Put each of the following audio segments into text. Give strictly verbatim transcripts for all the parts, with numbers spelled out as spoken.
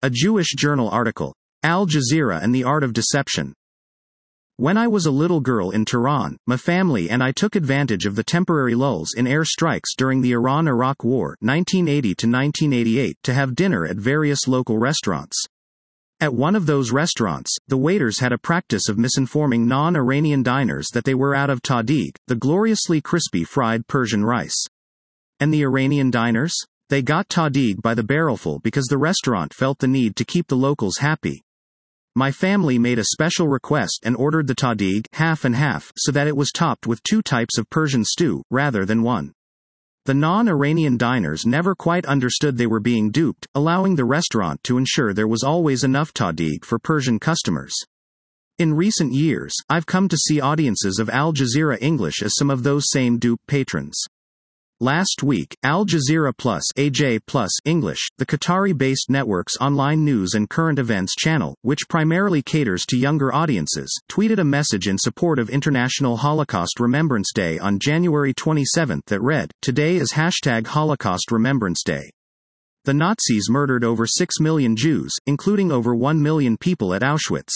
A Jewish Journal article. Al Jazeera and the Art of Deception. When I was a little girl in Tehran, my family and I took advantage of the temporary lulls in air strikes during the Iran-Iraq War nineteen eighty to nineteen eighty-eight to have dinner at various local restaurants. At one of those restaurants, the waiters had a practice of misinforming non-Iranian diners that they were out of tahdig, the gloriously crispy fried Persian rice. And the Iranian diners? They got tahdig by the barrelful because the restaurant felt the need to keep the locals happy. My family made a special request and ordered the tahdig half and half so that it was topped with two types of Persian stew, rather than one. The non-Iranian diners never quite understood they were being duped, allowing the restaurant to ensure there was always enough tahdig for Persian customers. In recent years, I've come to see audiences of Al Jazeera English as some of those same dupe patrons. Last week, Al Jazeera Plus, A J Plus English, the Qatari-based network's online news and current events channel, which primarily caters to younger audiences, tweeted a message in support of International Holocaust Remembrance Day on January twenty-seventh that read, "Today is hashtag Holocaust Remembrance Day. The Nazis murdered over six million Jews, including over one million people at Auschwitz."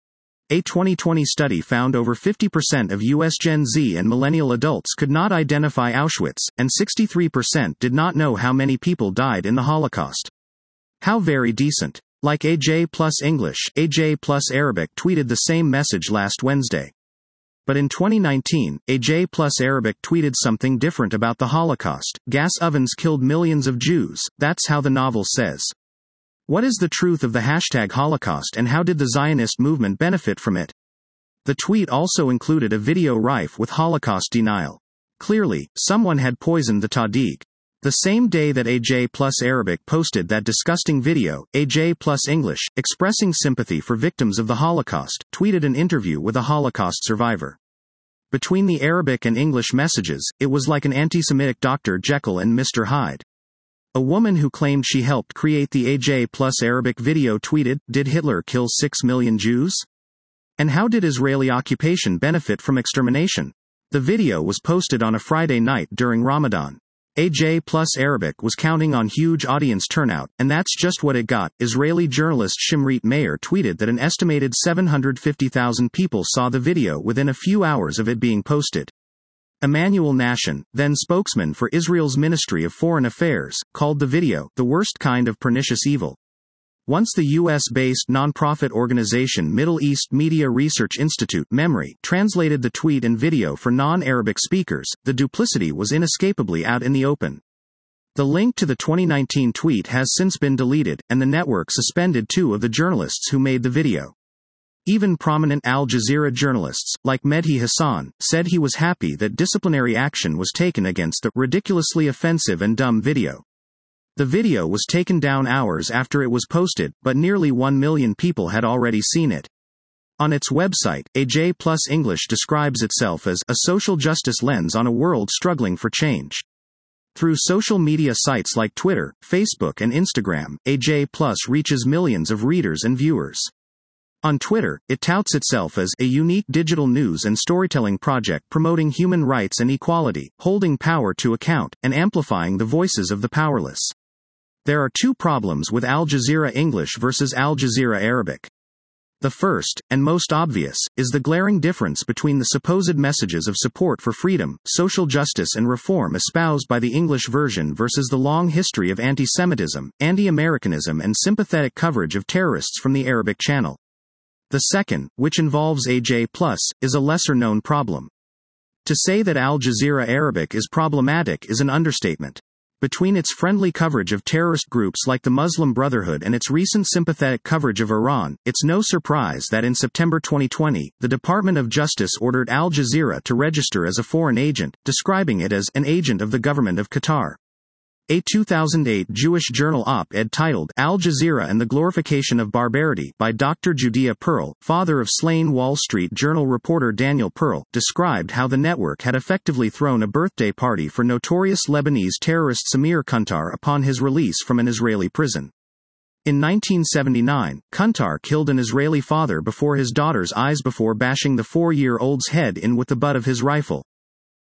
A twenty twenty study found over fifty percent of U S Gen Z and millennial adults could not identify Auschwitz, and sixty-three percent did not know how many people died in the Holocaust. How very decent. Like A J Plus English, A J Plus Arabic tweeted the same message last Wednesday. But in twenty nineteen, A J Plus Arabic tweeted something different about the Holocaust. Gas ovens killed millions of Jews, that's how the novel says. What is the truth of the hashtag Holocaust and how did the Zionist movement benefit from it? The tweet also included a video rife with Holocaust denial. Clearly, someone had poisoned the tahdig. The same day that A J Plus Arabic posted that disgusting video, A J Plus English, expressing sympathy for victims of the Holocaust, tweeted an interview with a Holocaust survivor. Between the Arabic and English messages, it was like an anti-Semitic Doctor Jekyll and Mister Hyde. A woman who claimed she helped create the A J Plus Arabic video tweeted, "Did Hitler kill six million Jews? And how did Israeli occupation benefit from extermination?" The video was posted on a Friday night during Ramadan. A J Plus Arabic was counting on huge audience turnout, and that's just what it got. Israeli journalist Shimrit Meir tweeted that an estimated seven hundred fifty thousand people saw the video within a few hours of it being posted. Emmanuel Nashon, then spokesman for Israel's Ministry of Foreign Affairs, called the video the worst kind of pernicious evil. Once the U S-based nonprofit organization Middle East Media Research Institute (MEMRI) translated the tweet and video for non-Arabic speakers, the duplicity was inescapably out in the open. The link to the twenty nineteen tweet has since been deleted, and the network suspended two of the journalists who made the video. Even prominent Al Jazeera journalists, like Mehdi Hassan, said he was happy that disciplinary action was taken against the ridiculously offensive and dumb video. The video was taken down hours after it was posted, but nearly one million people had already seen it. On its website, A J Plus English describes itself as a social justice lens on a world struggling for change. Through social media sites like Twitter, Facebook and Instagram, A J Plus reaches millions of readers and viewers. On Twitter, it touts itself as a unique digital news and storytelling project promoting human rights and equality, holding power to account, and amplifying the voices of the powerless. There are two problems with Al Jazeera English versus Al Jazeera Arabic. The first, and most obvious, is the glaring difference between the supposed messages of support for freedom, social justice and reform espoused by the English version versus the long history of anti-Semitism, anti-Americanism and sympathetic coverage of terrorists from the Arabic channel. The second, which involves A J Plus, is a lesser-known problem. To say that Al Jazeera Arabic is problematic is an understatement. Between its friendly coverage of terrorist groups like the Muslim Brotherhood and its recent sympathetic coverage of Iran, it's no surprise that in September twenty twenty, the Department of Justice ordered Al Jazeera to register as a foreign agent, describing it as an agent of the government of Qatar. A two thousand eight Jewish Journal op-ed titled Al Jazeera and the Glorification of Barbarity by Doctor Judea Pearl, father of slain Wall Street Journal reporter Daniel Pearl, described how the network had effectively thrown a birthday party for notorious Lebanese terrorist Samir Kuntar upon his release from an Israeli prison. In nineteen seventy-nine, Kuntar killed an Israeli father before his daughter's eyes before bashing the four-year-old's head in with the butt of his rifle.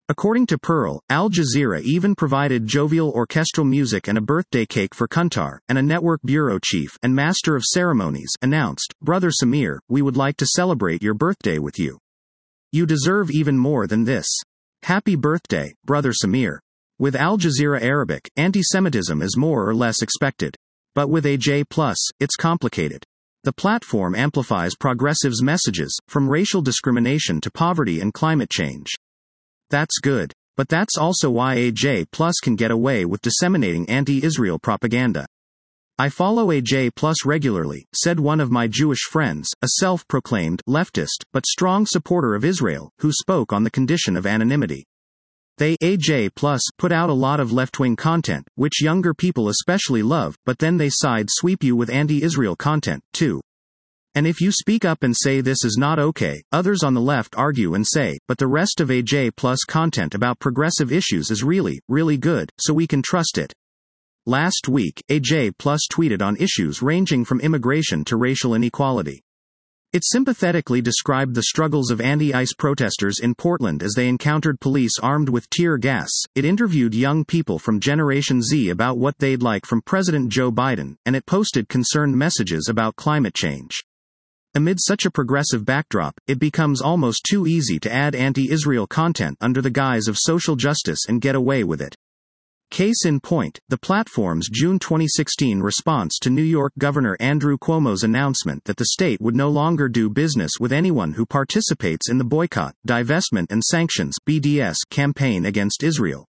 According to Pearl, Al Jazeera even provided jovial orchestral music and a birthday cake for Qantar, and a network bureau chief and master of ceremonies announced, "Brother Samir, we would like to celebrate your birthday with you. You deserve even more than this. Happy birthday, Brother Samir." With Al Jazeera Arabic, anti-Semitism is more or less expected. But with A J plus, it's complicated. The platform amplifies progressives' messages, from racial discrimination to poverty and climate change. That's good. But that's also why A J plus can get away with disseminating anti-Israel propaganda. "I follow A J plus regularly," said one of my Jewish friends, a self-proclaimed leftist, but strong supporter of Israel, who spoke on the condition of anonymity. They A J plus put out a lot of left-wing content, which younger people especially love, but then they side-sweep you with anti-Israel content, too. And if you speak up and say this is not okay, others on the left argue and say, but the rest of A J plus content about progressive issues is really, really good, so we can trust it. Last week, A J plus tweeted on issues ranging from immigration to racial inequality. It sympathetically described the struggles of anti-ICE protesters in Portland as they encountered police armed with tear gas. It interviewed young people from Generation Z about what they'd like from President Joe Biden, and it posted concerned messages about climate change. Amid such a progressive backdrop, it becomes almost too easy to add anti-Israel content under the guise of social justice and get away with it. Case in point, the platform's June twenty sixteen response to New York Governor Andrew Cuomo's announcement that the state would no longer do business with anyone who participates in the Boycott, Divestment and Sanctions (B D S) campaign against Israel.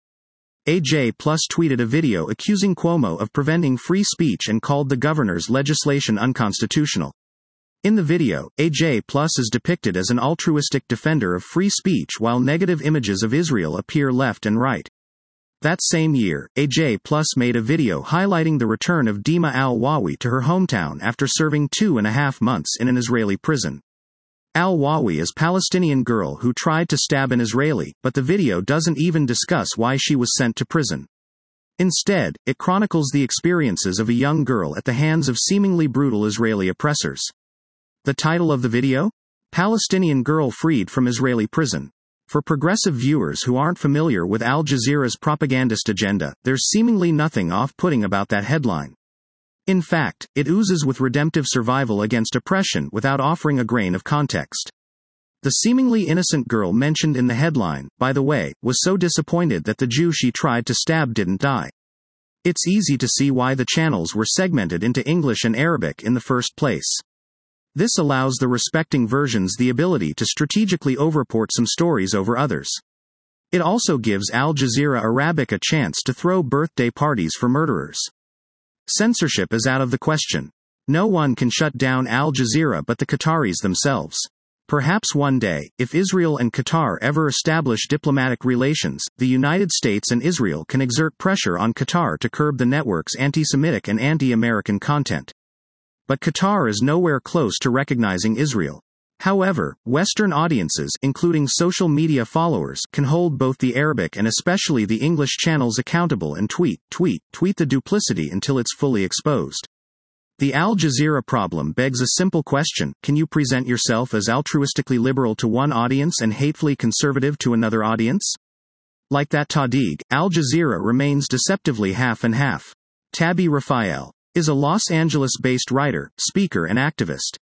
A J plus tweeted a video accusing Cuomo of preventing free speech and called the governor's legislation unconstitutional. In the video, A J plus is depicted as an altruistic defender of free speech while negative images of Israel appear left and right. That same year, A J plus made a video highlighting the return of Dima al-Wawi to her hometown after serving two and a half months in an Israeli prison. Al-Wawi is a Palestinian girl who tried to stab an Israeli, but the video doesn't even discuss why she was sent to prison. Instead, it chronicles the experiences of a young girl at the hands of seemingly brutal Israeli oppressors. The title of the video? Palestinian Girl Freed from Israeli Prison. For progressive viewers who aren't familiar with Al Jazeera's propagandist agenda, there's seemingly nothing off-putting about that headline. In fact, it oozes with redemptive survival against oppression without offering a grain of context. The seemingly innocent girl mentioned in the headline, by the way, was so disappointed that the Jew she tried to stab didn't die. It's easy to see why the channels were segmented into English and Arabic in the first place. This allows the respecting versions the ability to strategically overport some stories over others. It also gives Al Jazeera Arabic a chance to throw birthday parties for murderers. Censorship is out of the question. No one can shut down Al Jazeera but the Qataris themselves. Perhaps one day, if Israel and Qatar ever establish diplomatic relations, the United States and Israel can exert pressure on Qatar to curb the network's anti-Semitic and anti-American content. But Qatar is nowhere close to recognizing Israel. However, Western audiences, including social media followers, can hold both the Arabic and especially the English channels accountable and tweet, tweet, tweet the duplicity until it's fully exposed. The Al Jazeera problem begs a simple question: can you present yourself as altruistically liberal to one audience and hatefully conservative to another audience? Like that Tahdig, Al Jazeera remains deceptively half and half. Tabby Raphael is a Los Angeles-based writer, speaker and activist.